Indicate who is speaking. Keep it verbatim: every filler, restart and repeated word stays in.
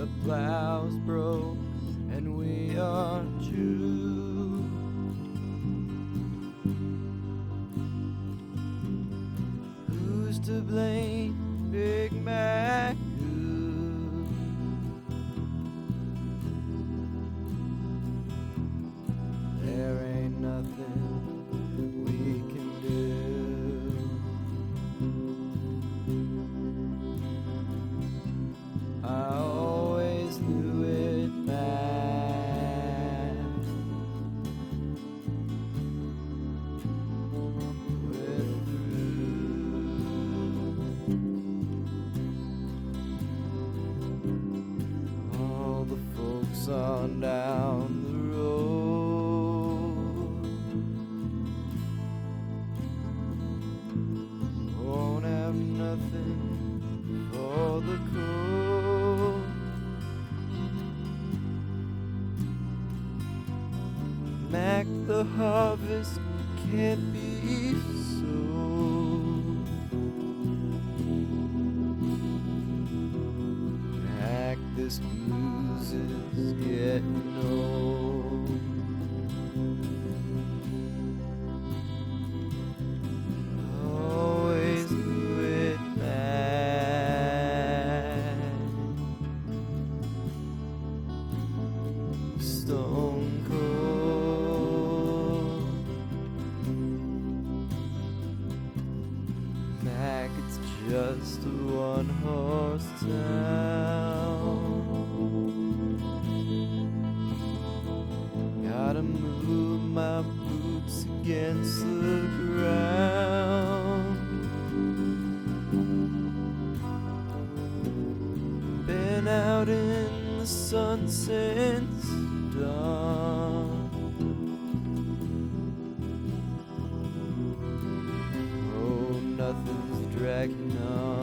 Speaker 1: plows broke and we are true. Who's to blame, Big Mac? Who? There ain't nothing we can do. I always knew it, man. We're through. All the folks on down the road won't have nothing for the cold. Mac, the harvest can't be sold. Mac, this blues is getting old. Always knew it, man. Stone cold. Mac, it's just a one-horse town. Gotta move my boots against the ground. Been out in the sun since dawn. Oh, nothing's dragging on.